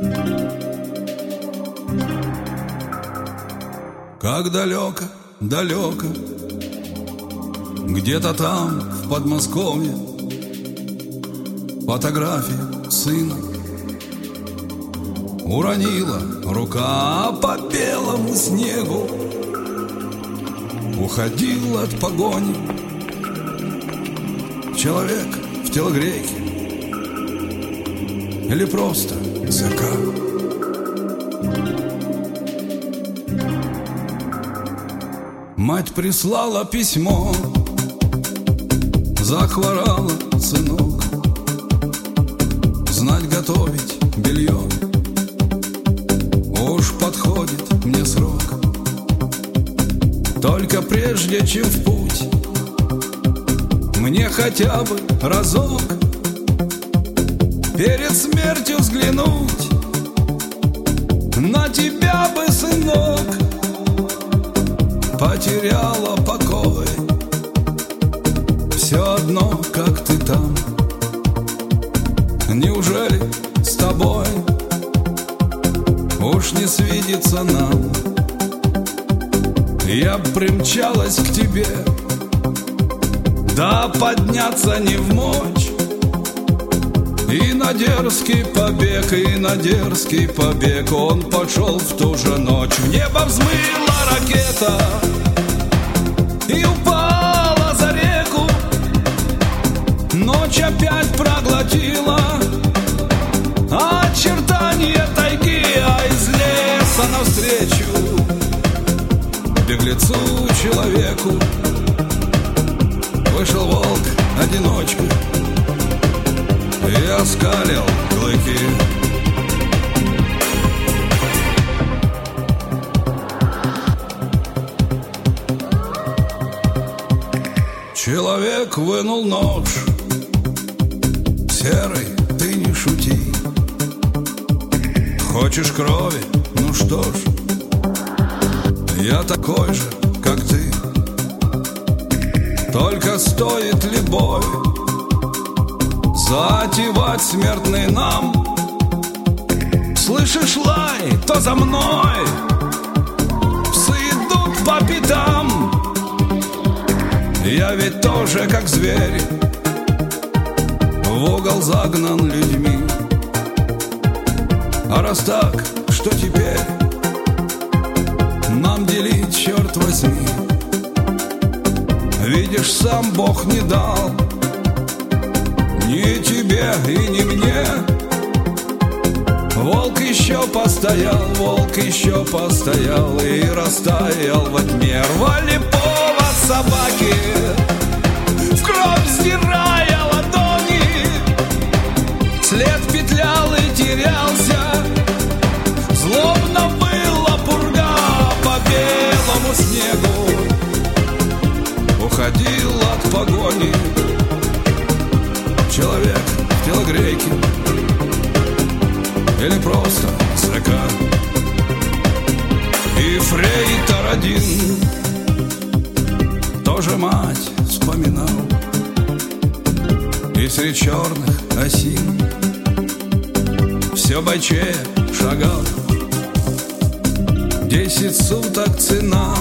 Как далеко, далеко, где-то там, в Подмосковье, фотография сына уронила рука по белому снегу. Уходил от погони человек в телогрейке или просто ЗК. Мать прислала письмо, захворала сынок, знать готовить белье, уж подходит мне срок. Только прежде чем в путь, мне хотя бы разок перед смертью взглянуть на тебя бы, сынок. Потеряла покой, все одно, как ты там. Неужели с тобой уж не свидится нам? Я примчалась к тебе, да подняться не вмочь. И на дерзкий побег он пошел в ту же ночь. В небо взмыла ракета и упала за реку. Ночь опять проглотила очертания тайги, а из леса навстречу беглецу человеку вышел волк-одиночка и оскалил клыки. Человек вынул нож. Серый, ты не шути. Хочешь крови? Ну что ж, я такой же, как ты. Только стоит ли бой затевать смертный нам? Слышишь лай, то за мной псы идут по пятам. Я ведь тоже как зверь, в угол загнан людьми. А раз так, что теперь нам делить, черт возьми? Видишь, сам Бог не дал ни тебе и ни мне. Волк еще постоял и растаял во тьме. Рвали повод собаки, в кровь стирая ладони. След петлял и терялся, злобно выла пурга по белому снегу. Уходил от погони человек в телогрейке или просто ЗК. И фрейтор один тоже мать вспоминал, и среди черных осин все бойчее шагал. 10 суток цена,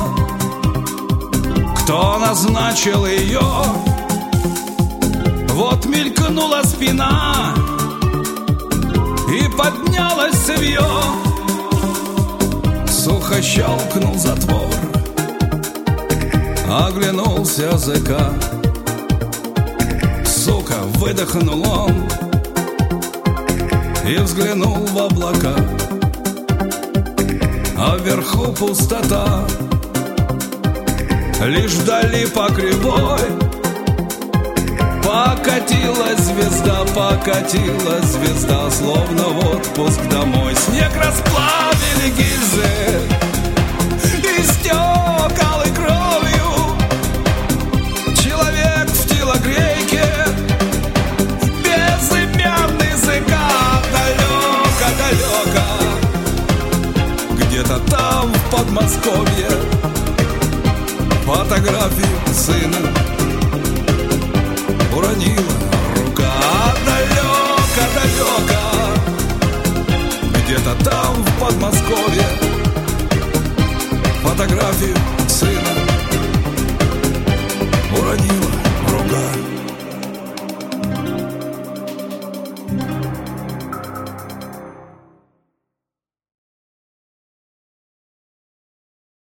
кто назначил ее? Вот мелькнула спина и поднялось цевье. Сухо щелкнул затвор, оглянулся ЗК. Сука, выдохнул он и взглянул в облака. А вверху пустота, лишь вдали по кривой покатилась звезда, словно в отпуск домой. Снег расплавили гильзы и стек алой кровью. Человек в телогрейке, безымянный ЗК. Далеко, где-то там в Подмосковье, фотографию сына уронила рука. Далеко, где-то там в Подмосковье.